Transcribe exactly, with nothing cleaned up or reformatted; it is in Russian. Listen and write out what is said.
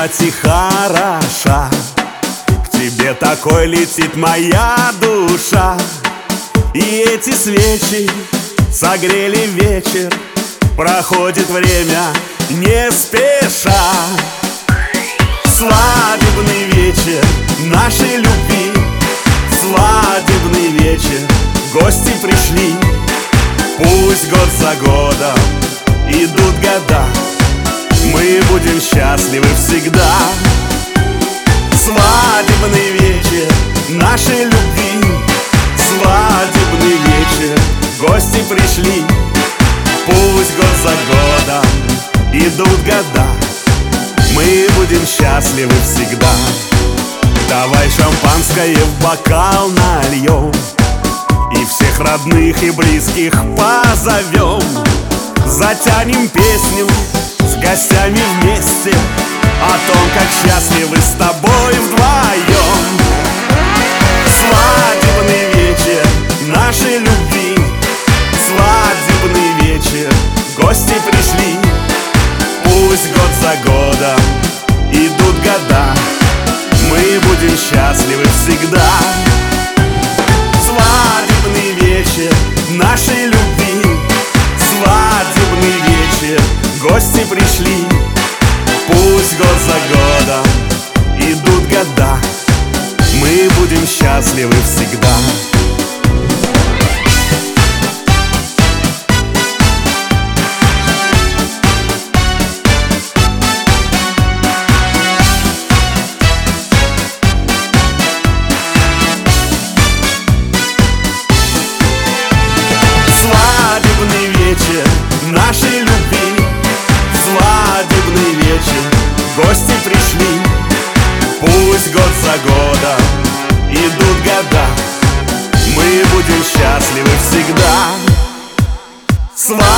мать и хороша, к тебе такой летит моя душа. И эти свечи согрели вечер, проходит время не спеша. Свадебный вечер нашей любви, свадебный вечер, гости пришли. Пусть год за годом идут года, мы будем счастливы всегда. Свадебный вечер нашей любви, свадебный вечер, гости пришли. Пусть год за годом идут года, мы будем счастливы всегда. Давай шампанское в бокал нальем и всех родных и близких позовем. Затянем песню с гостями вместе о том, как счастливы с тобой вдвоем. Свадебный вечер нашей любви, свадебный вечер, гости пришли. Пусть год за годом идут года, мы будем счастливы всегда. Свадебный вечер нашей любви, свадебный вечер, гости пришли. Пусть год за годом идут года, мы будем счастливы всегда. Свадебный вечер нашей любви, свадебный вечер, гости пришли. Пусть год за годом идут года, мы будем счастливы всегда.